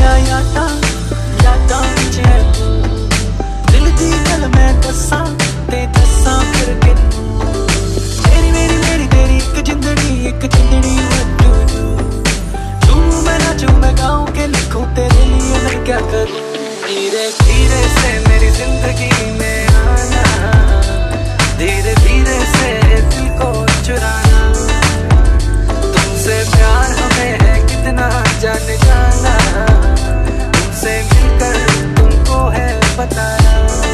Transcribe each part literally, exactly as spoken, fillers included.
दिया यादा यादा विच है तू दिल दी गल मैं दसां ते दसां फिर के तू मेरी मेरी मेरी तेरी एक जिंदड़ी एक जिंदड़ी what to do झूमूं मैं नाचूं मैं गाऊं के लिखूं तेरे लिए मैं क्या करूं धीरे धीरे से मेरी जिंदगी में आना धीरे धीरे से दिल को चुराना तुमसे प्यार हमें है कितना जान जाना तुमसे मिलकर तुमको है बताना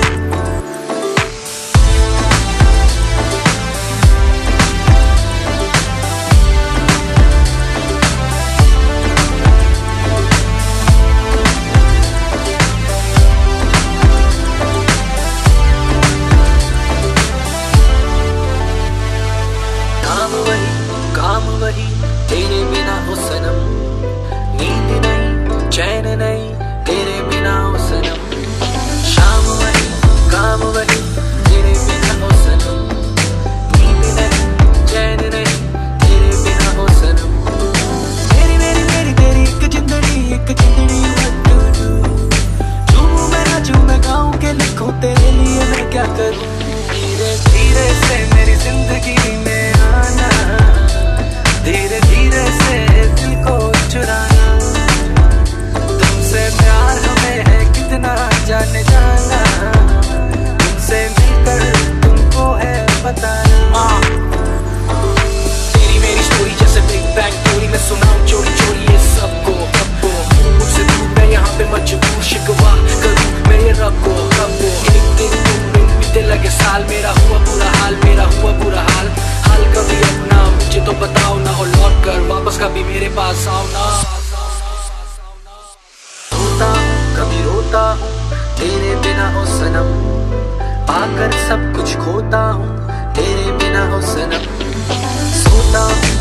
तेरे बिना हो सनम नींद नहीं चैन नहीं तेरे बिना हो सनम शाम वही काम वही तेरे बिना हो सनम नींद नहीं चैन नहीं तेरे बिना हो सनम मेरी मेरी मेरी तेरी एक जिंदड़ी एक जिंदड़ी what to do झूमूं मैं नाचूं मैं गाऊं के लिखूं तेरे लिए मैं क्या करूं धीरे धीरे से मेरी जिंदगी में आना धीरे धीरे से दिल को चुराना तुमसे प्यार हमें है कितना जाने जाना तुमसे मिलकर तुमको है बताना तेरी मेरी स्टोरी जैसे बिग बैंग थ्योरी मैं सुनाऊं चोरी चोरी ये सबको सबको मुझसे दूर मैं यहाँ पे मजबूर शिकवा करूं मैं ये रब को रब को एक दिन तुम बीते लगे साल मेरा हुआ बुरा हाल मेरा हुआ बुरा हाल हाल कभी अपना मुझे तो बताओ ना और लौट कर वापस कभी मेरे पास आओ ना रोता हूँ कभी रोता हूँ तेरे बिना हो सनम पाकर सब कुछ खोता हूँ तेरे बिना हो सनम सोता हूँ